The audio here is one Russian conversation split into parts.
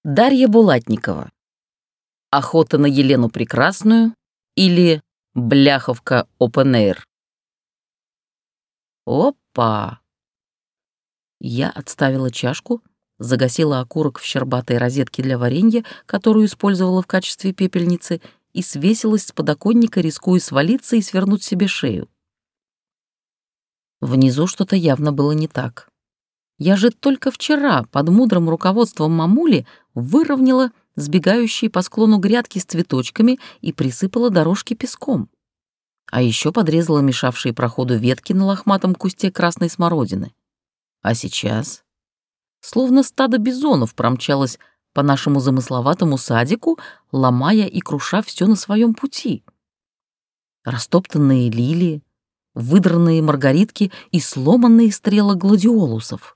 Дарья Булатникова. Охота на Елену Прекрасную или Бляховка Open Air. Опа! Я отставила чашку, загасила окурок в щербатой розетке для варенья, которую использовала в качестве пепельницы, и свесилась с подоконника, рискуя свалиться и свернуть себе шею. Внизу что-то явно было не так. Я же только вчера под мудрым руководством мамули выровняла сбегающие по склону грядки с цветочками и присыпала дорожки песком. А еще подрезала мешавшие проходу ветки на лохматом кусте красной смородины. А сейчас, словно стадо бизонов, промчалось по нашему замысловатому садику, ломая и круша все на своем пути. Растоптанные лилии, выдранные маргаритки и сломанные стрелы гладиолусов.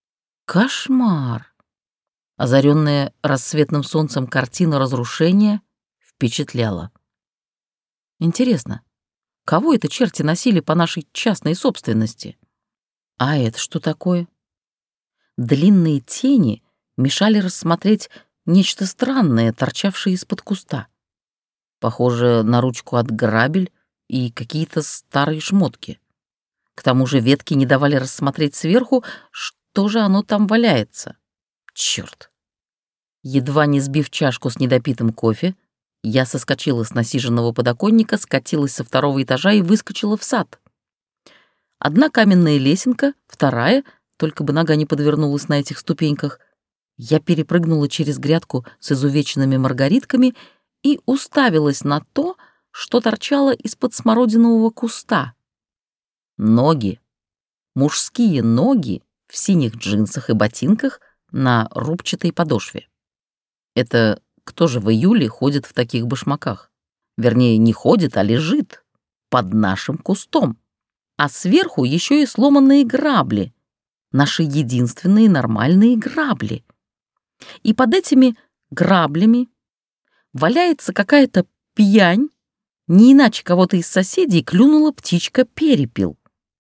Кошмар! Озаренная рассветным солнцем картина разрушения впечатляла. Интересно, кого это черти носили по нашей частной собственности? А это что такое? Длинные тени мешали рассмотреть нечто странное, торчавшее из-под куста. Похоже на ручку от грабель и какие-то старые шмотки. К тому же ветки не давали рассмотреть сверху, что же оно там валяется. Чёрт! Едва не сбив чашку с недопитым кофе, я соскочила с насиженного подоконника, скатилась со второго этажа и выскочила в сад. Одна каменная лесенка, вторая, только бы нога не подвернулась на этих ступеньках. Я перепрыгнула через грядку с изувеченными маргаритками и уставилась на то, что торчало из-под смородинового куста. Ноги. Мужские ноги в синих джинсах и ботинках на рубчатой подошве. Это кто же в июле ходит в таких башмаках? Вернее, не ходит, а лежит под нашим кустом. А сверху еще и сломанные грабли. Наши единственные нормальные грабли. И под этими граблями валяется какая-то пьянь, не иначе кого-то из соседей клюнула птичка-перепел.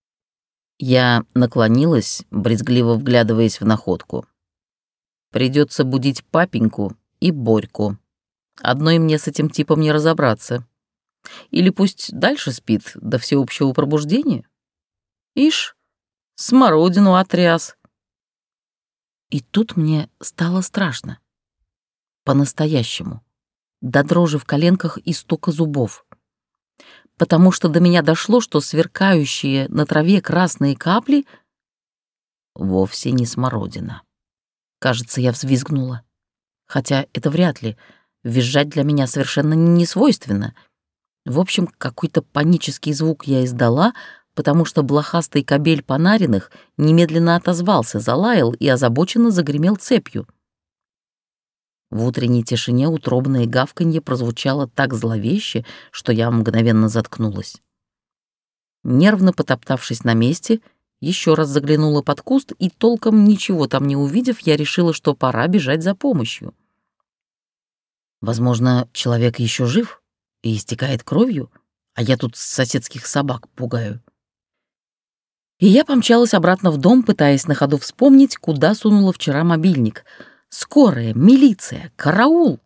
Я наклонилась, брезгливо вглядываясь в находку. Придется будить папеньку и Борьку. Одной мне с этим типом не разобраться. Или пусть дальше спит до всеобщего пробуждения. Ишь, смородину отряс. И тут мне стало страшно. По-настоящему. До дрожи в коленках и стука зубов. Потому что до меня дошло, что сверкающие на траве красные капли вовсе не смородина. Кажется, я взвизгнула. Хотя это вряд ли. Визжать для меня совершенно не свойственно. В общем, какой-то панический звук я издала, потому что блохастый кобель Панариных немедленно отозвался, залаял и озабоченно загремел цепью. В утренней тишине утробное гавканье прозвучало так зловеще, что я мгновенно заткнулась. Нервно потоптавшись на месте, еще раз заглянула под куст и, толком ничего там не увидев, я решила, что пора бежать за помощью. Возможно, человек еще жив и истекает кровью, а я тут соседских собак пугаю. И я помчалась обратно в дом, пытаясь на ходу вспомнить, куда сунула вчера мобильник. Скорая, милиция, караул.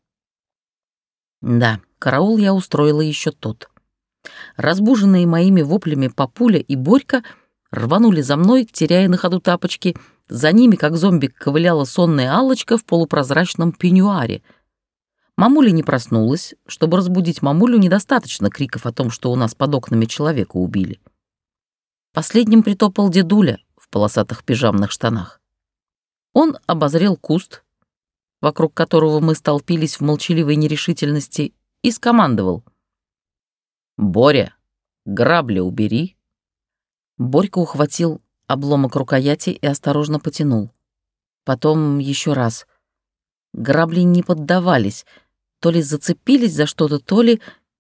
Да, караул я устроила еще тот. Разбуженные моими воплями Папуля и Борька рванули за мной, теряя на ходу тапочки. За ними, как зомби, ковыляла сонная Аллочка в полупрозрачном пеньюаре. Мамуля не проснулась. Чтобы разбудить мамулю, недостаточно криков о том, что у нас под окнами человека убили. Последним притопал дедуля в полосатых пижамных штанах. Он обозрел куст, вокруг которого мы столпились в молчаливой нерешительности, и скомандовал: «Боря, грабли убери». Борька ухватил обломок рукояти и осторожно потянул. Потом еще раз. Грабли не поддавались, то ли зацепились за что-то, то ли...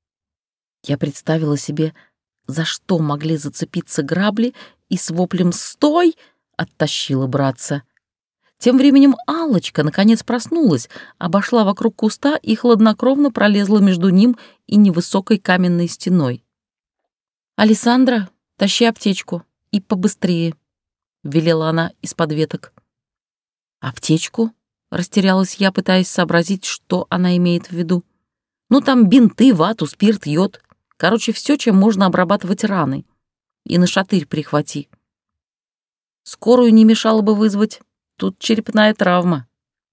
Я представила себе, за что могли зацепиться грабли, и с воплем «Стой!» оттащила братца. Тем временем Аллочка наконец проснулась, обошла вокруг куста и хладнокровно пролезла между ним и невысокой каменной стеной. «Алессандра, тащи аптечку и побыстрее», — велела она из-под веток. «Аптечку?» — растерялась я, пытаясь сообразить, что она имеет в виду. «Ну, там бинты, вату, спирт, йод. Короче, все, чем можно обрабатывать раны. И на шатырь прихвати. Скорую не мешало бы вызвать. Тут черепная травма».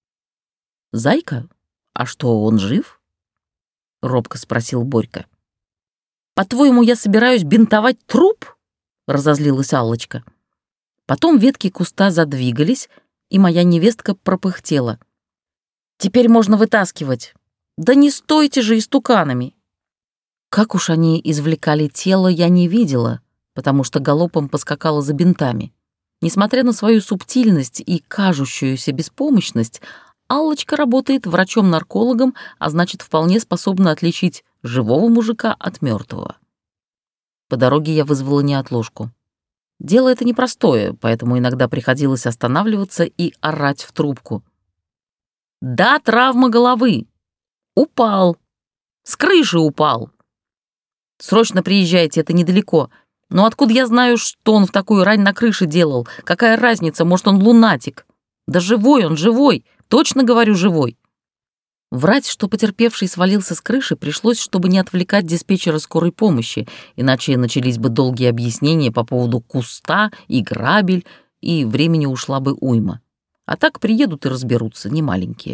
«Зайка? А что, он жив?» — робко спросил Борька. «По-твоему, я собираюсь бинтовать труп?» — разозлилась Аллочка. Потом ветки куста задвигались, и моя невестка пропыхтела. «Теперь можно вытаскивать. Да не стойте же истуканами!» Как уж они извлекали тело, я не видела, потому что галопом поскакала за бинтами. Несмотря на свою субтильность и кажущуюся беспомощность, Аллочка работает врачом-наркологом, а значит, вполне способна отличить живого мужика от мертвого. По дороге я вызвала неотложку. Дело это непростое, поэтому иногда приходилось останавливаться и орать в трубку. «Да, травма головы. Упал. С крыши упал. Срочно приезжайте, это недалеко. Но откуда я знаю, что он в такую рань на крыше делал? Какая разница, может, он лунатик? Да живой он, живой. Точно говорю, живой». Врать, что потерпевший свалился с крыши, пришлось, чтобы не отвлекать диспетчера скорой помощи, иначе начались бы долгие объяснения по поводу куста и грабель, и времени ушла бы уйма. А так приедут и разберутся, не маленькие.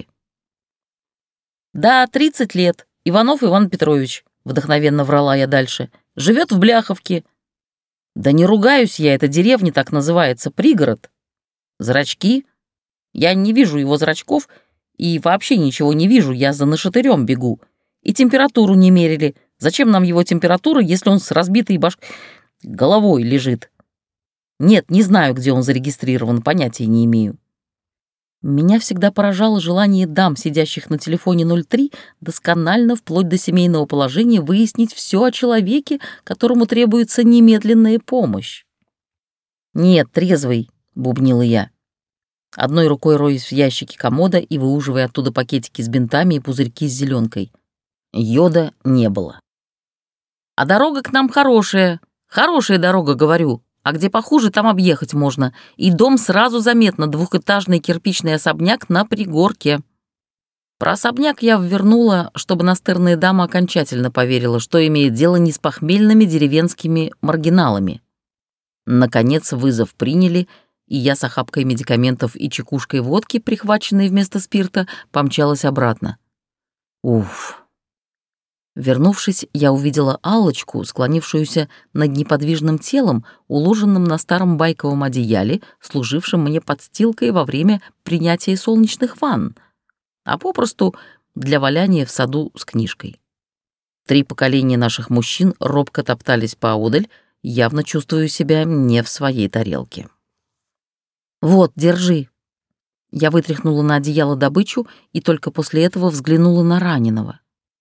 «Да, 30 лет. Иванов Иван Петрович», — вдохновенно врала я дальше. «Живет в Бляховке». «Да не ругаюсь я, эта деревня так называется, пригород». «Зрачки? Я не вижу его зрачков и вообще ничего не вижу, я за нашатырем бегу. И температуру не мерили. Зачем нам его температура, если он с разбитой головой лежит? Нет, не знаю, где он зарегистрирован, понятия не имею». Меня всегда поражало желание дам, сидящих на телефоне 03, досконально, вплоть до семейного положения, выяснить все о человеке, которому требуется немедленная помощь. «Нет, трезвый», — бубнила я, одной рукой роясь в ящике комода и выуживая оттуда пакетики с бинтами и пузырьки с зеленкой. Йода не было. «А дорога к нам хорошая. Хорошая дорога, говорю. А где похуже, там объехать можно. И дом сразу заметно, двухэтажный кирпичный особняк на пригорке». Про особняк я ввернула, чтобы настырная дама окончательно поверила, что имеет дело не с похмельными деревенскими маргиналами. Наконец вызов приняли, и я с охапкой медикаментов и чекушкой водки, прихваченной вместо спирта, помчалась обратно. Уф. Вернувшись, я увидела Аллочку, склонившуюся над неподвижным телом, уложенным на старом байковом одеяле, служившем мне подстилкой во время принятия солнечных ванн, а попросту для валяния в саду с книжкой. 3 поколения наших мужчин робко топтались поодаль, явно чувствуя себя не в своей тарелке. «Вот, держи». Я вытряхнула на одеяло добычу и только после этого взглянула на раненого.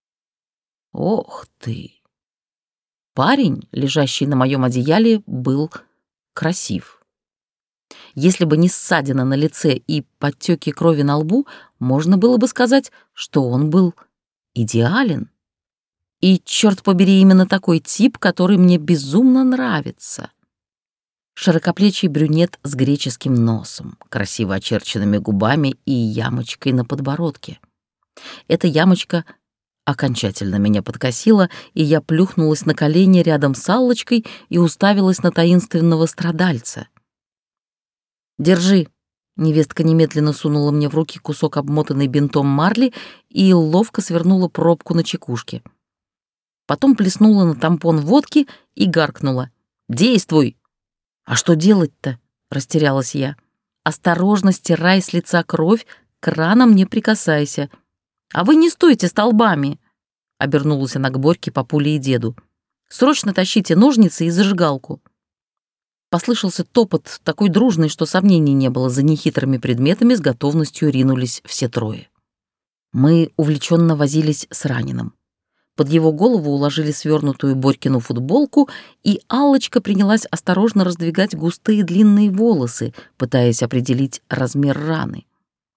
Ох ты! Парень, лежащий на моем одеяле, был красив. Если бы не ссадина на лице и подтеки крови на лбу, можно было бы сказать, что он был идеален. И, черт побери, именно такой тип, который мне безумно нравится. Широкоплечий брюнет с греческим носом, красиво очерченными губами и ямочкой на подбородке. Эта ямочка окончательно меня подкосила, и я плюхнулась на колени рядом с Аллочкой и уставилась на таинственного страдальца. «Держи». Невестка немедленно сунула мне в руки кусок обмотанной бинтом марли и ловко свернула пробку на чекушке. Потом плеснула на тампон водки и гаркнула. «Действуй!» «А что делать-то?» — растерялась я. «Осторожно, стирай с лица кровь, к ранам не прикасайся. А вы не стойте столбами!» — обернулась она к Борьке, папуле и деду. «Срочно тащите ножницы и зажигалку». Послышался топот, такой дружный, что сомнений не было, за нехитрыми предметами с готовностью ринулись все 3. Мы увлеченно возились с раненым. Под его голову уложили свернутую Борькину футболку, и Аллочка принялась осторожно раздвигать густые длинные волосы, пытаясь определить размер раны.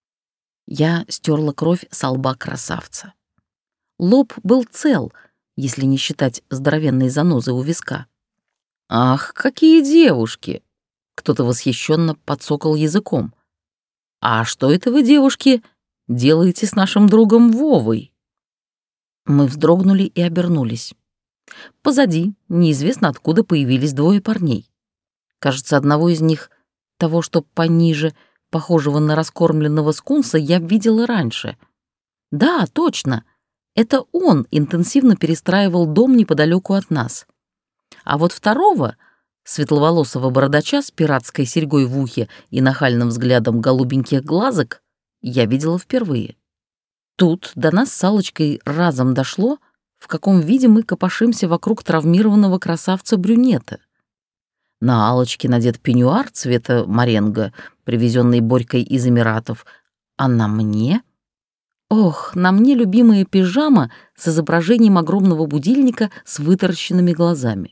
Я стерла кровь со лба красавца. Лоб был цел, если не считать здоровенной занозы у виска. «Ах, какие девушки!» — кто-то восхищенно подсокал языком. «А что это вы, девушки, делаете с нашим другом Вовой?» Мы вздрогнули и обернулись. Позади, неизвестно откуда, появились двое парней. Кажется, одного из них, того, что пониже, похожего на раскормленного скунса, я видела раньше. Да, точно, это он интенсивно перестраивал дом неподалеку от нас. А вот второго, светловолосого бородача с пиратской серьгой в ухе и нахальным взглядом голубеньких глазок, я видела впервые. Тут до нас с Аллочкой разом дошло, в каком виде мы копошимся вокруг травмированного красавца-брюнета. На Аллочке надет пеньюар цвета моренго, привезенный Борькой из Эмиратов, а на мне... Ох, на мне любимая пижама с изображением огромного будильника с вытаращенными глазами.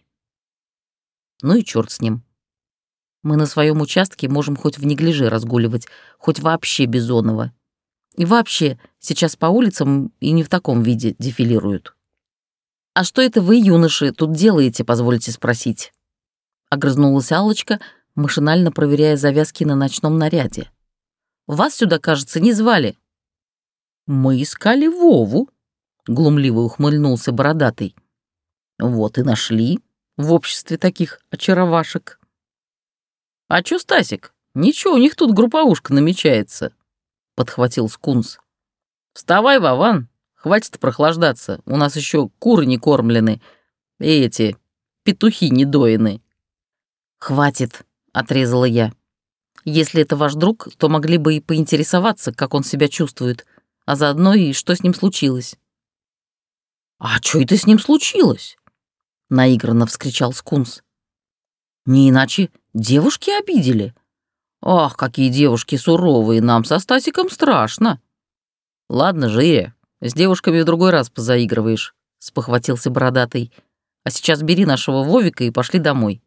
Ну и черт с ним. Мы на своем участке можем хоть в неглиже разгуливать, хоть вообще бизоново. И вообще, сейчас по улицам и не в таком виде дефилируют. «А что это вы, юноши, тут делаете, позвольте спросить?» Огрызнулась Аллочка, машинально проверяя завязки на ночном наряде. «Вас сюда, кажется, не звали». «Мы искали Вову», — глумливо ухмыльнулся бородатый. «Вот и нашли в обществе таких очаровашек». «А чё, Стасик? Ничего, у них тут групповушка намечается», — подхватил скунс. «Вставай, Вован, хватит прохлаждаться, у нас еще куры не кормлены, и эти петухи не доены». «Хватит», — отрезала я. «Если это ваш друг, то могли бы и поинтересоваться, как он себя чувствует, а заодно и что с ним случилось». «А что это с ним случилось?» — наигранно вскричал скунс. «Не иначе девушки обидели. Ах, какие девушки суровые, нам со Стасиком страшно». «Ладно, Жиря, с девушками в другой раз позаигрываешь», — спохватился бородатый. «А сейчас бери нашего Вовика и пошли домой».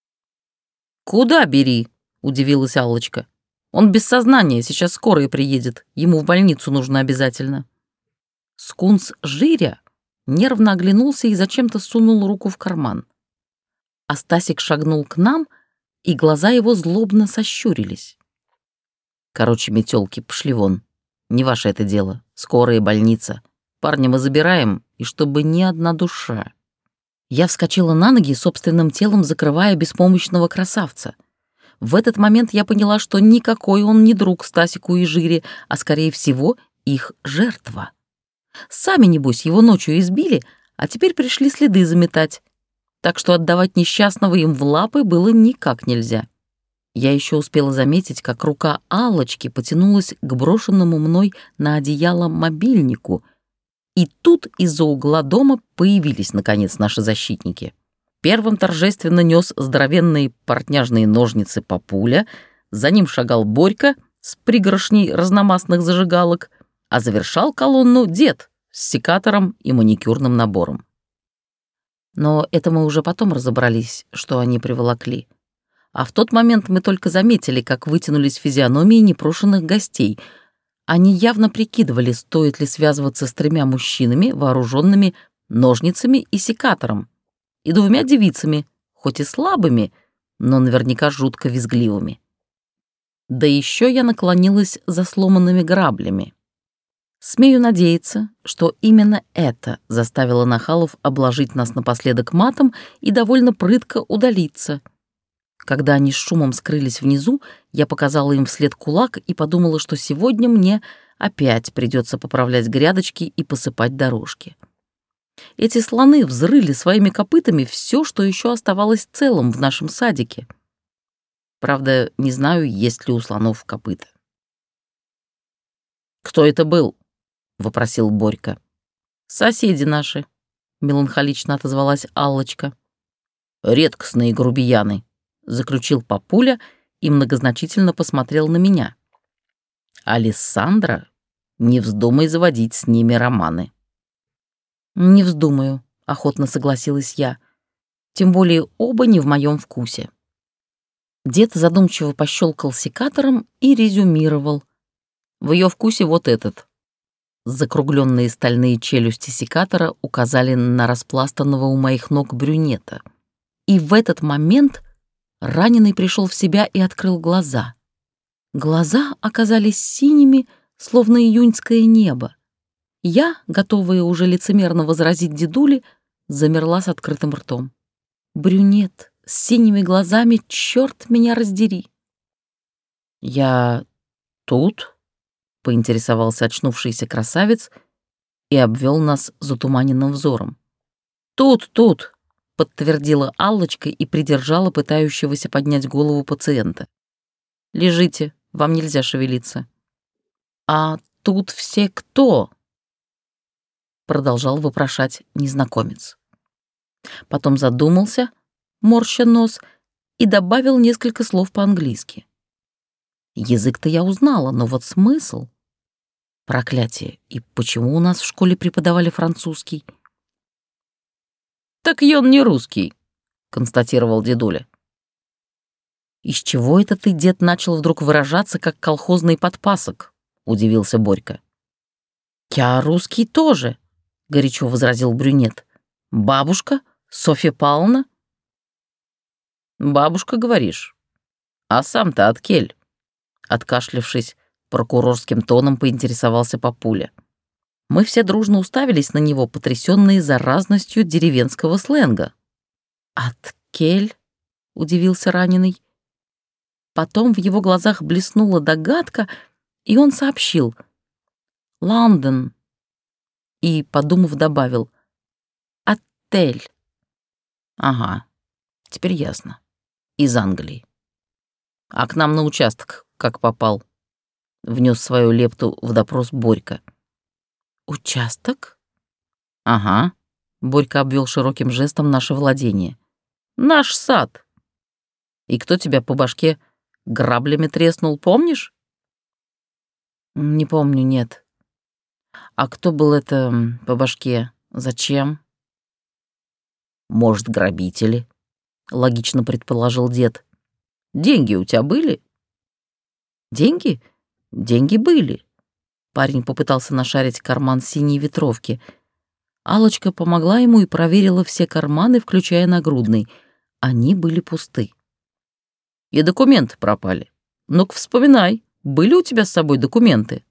«Куда бери?» — удивилась Аллочка. «Он без сознания, сейчас скорая приедет, ему в больницу нужно обязательно». Скунс Жиря нервно оглянулся и зачем-то сунул руку в карман. А Стасик шагнул к нам, и глаза его злобно сощурились. «Короче, метёлки, пошли вон. Не ваше это дело. Скорая, больница. Парня мы забираем, и чтобы ни одна душа». Я вскочила на ноги, собственным телом закрывая беспомощного красавца. В этот момент я поняла, что никакой он не друг Стасику и Жире, а, скорее всего, их жертва. Сами, небось, его ночью избили, а теперь пришли следы заметать. Так что отдавать несчастного им в лапы было никак нельзя. Я еще успела заметить, как рука Аллочки потянулась к брошенному мной на одеяло мобильнику, и тут из-за угла дома появились, наконец, наши защитники. Первым торжественно нес здоровенные портняжные ножницы папуля, за ним шагал Борька с пригоршней разномастных зажигалок, а завершал колонну дед с секатором и маникюрным набором. Но это мы уже потом разобрались, что они приволокли. А в тот момент мы только заметили, как вытянулись физиономии непрошенных гостей. Они явно прикидывали, стоит ли связываться с 3 мужчинами, вооруженными ножницами и секатором, и 2 девицами, хоть и слабыми, но наверняка жутко визгливыми. Да еще я наклонилась за сломанными граблями. Смею надеяться, что именно это заставило нахалов обложить нас напоследок матом и довольно прытко удалиться. Когда они с шумом скрылись внизу, я показала им вслед кулак и подумала, что сегодня мне опять придется поправлять грядочки и посыпать дорожки. Эти слоны взрыли своими копытами все, что еще оставалось целым в нашем садике. Правда, не знаю, есть ли у слонов копыта. «Кто это был?» — вопросил Борька. «Соседи наши», — меланхолично отозвалась Аллочка. «Редкостные грубияны», — заключил папуля и многозначительно посмотрел на меня. «Алессандра, не вздумай заводить с ними романы». «Не вздумаю», — охотно согласилась я. «Тем более оба не в моем вкусе». Дед задумчиво пощелкал секатором и резюмировал. «В ее вкусе вот этот». Закругленные стальные челюсти секатора указали на распластанного у моих ног брюнета. И в этот момент раненый пришел в себя и открыл глаза. Глаза оказались синими, словно июньское небо. Я, готовая уже лицемерно возразить дедуле, замерла с открытым ртом. Брюнет с синими глазами, черт меня раздери. «Я тут?» — поинтересовался очнувшийся красавец и обвел нас затуманенным взором. «Тут», — подтвердила Аллочка и придержала пытающегося поднять голову пациента. «Лежите, вам нельзя шевелиться». «А тут все кто?» — продолжал вопрошать незнакомец. Потом задумался, морща нос, и добавил несколько слов по-английски. Язык-то я узнала, но вот смысл... Проклятие, и почему у нас в школе преподавали французский? «Так ён не русский», — констатировал дедуля. «Из чего это ты, дед, начал вдруг выражаться, как колхозный подпасок?» — удивился Борька. «Я русский тоже», — горячо возразил брюнет. «Бабушка? Софья Павловна?» «Бабушка, говоришь? А сам-то откель?» Откашлявшись, прокурорским тоном поинтересовался папуля. Мы все дружно уставились на него, потрясенные заразностью деревенского сленга. «Откель?» — удивился раненый. Потом в его глазах блеснула догадка, и он сообщил: «Лондон». И, подумав, добавил: «Отель». «Ага, теперь ясно. Из Англии. А к нам на участок как попал?» — внес свою лепту в допрос Борька. «Участок?» «Ага», — Борька обвел широким жестом наше владение. «Наш сад. И кто тебя по башке граблями треснул, помнишь?» «Не помню, нет. А кто был это по башке? Зачем?» «Может, грабители?» — логично предположил дед. «Деньги у тебя были?» «Деньги? Деньги были». Парень попытался нашарить карман синей ветровки. Аллочка помогла ему и проверила все карманы, включая нагрудный. Они были пусты. «И документы пропали. Ну-ка вспоминай, были у тебя с собой документы?»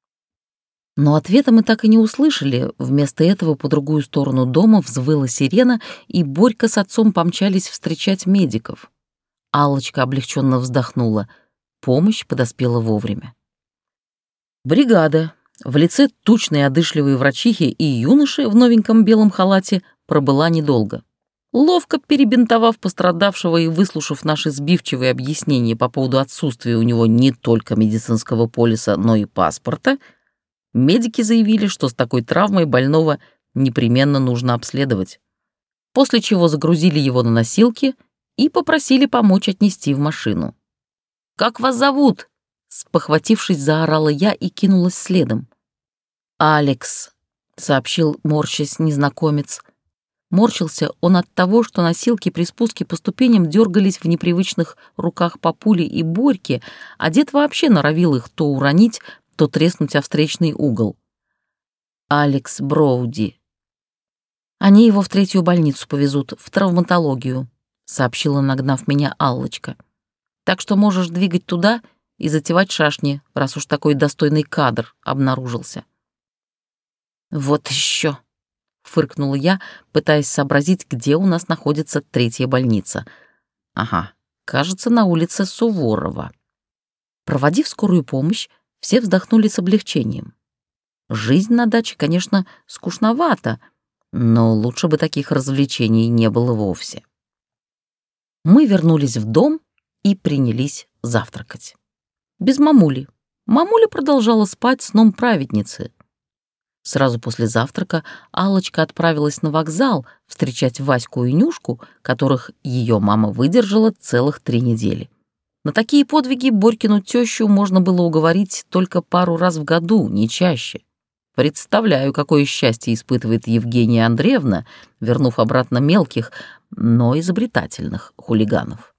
Но ответа мы так и не услышали. Вместо этого по другую сторону дома взвыла сирена, и Борька с отцом помчались встречать медиков. Аллочка облегченно вздохнула. Помощь подоспела вовремя. Бригада в лице тучной одышливой врачихи и юноши в новеньком белом халате пробыла недолго. Ловко перебинтовав пострадавшего и выслушав наши сбивчивые объяснения по поводу отсутствия у него не только медицинского полиса, но и паспорта, медики заявили, что с такой травмой больного непременно нужно обследовать, после чего загрузили его на носилки и попросили помочь отнести в машину. «Как вас зовут?» — спохватившись, заорала я и кинулась следом. «Алекс», — сообщил, морщась, незнакомец. Морщился он от того, что носилки при спуске по ступеням дергались в непривычных руках папули и Борьки, а дед вообще норовил их то уронить, то треснуть о встречный угол. «Алекс Броуди». «Они его в 3-ю больницу повезут, в травматологию», — сообщила, нагнав меня, Аллочка. «Так что можешь двигать туда и затевать шашни, раз уж такой достойный кадр обнаружился». «Вот еще», — фыркнула я, пытаясь сообразить, где у нас находится 3-я больница. «Ага, кажется, на улице Суворова». Проводив скорую помощь, все вздохнули с облегчением. Жизнь на даче, конечно, скучновата, но лучше бы таких развлечений не было вовсе. Мы вернулись в дом и принялись завтракать. Без мамули. Мамуля продолжала спать сном праведницы. Сразу после завтрака Аллочка отправилась на вокзал встречать Ваську и Нюшку, которых ее мама выдержала целых 3 недели. На такие подвиги Борькину тещу можно было уговорить только пару раз в году, не чаще. Представляю, какое счастье испытывает Евгения Андреевна, вернув обратно мелких, но изобретательных хулиганов.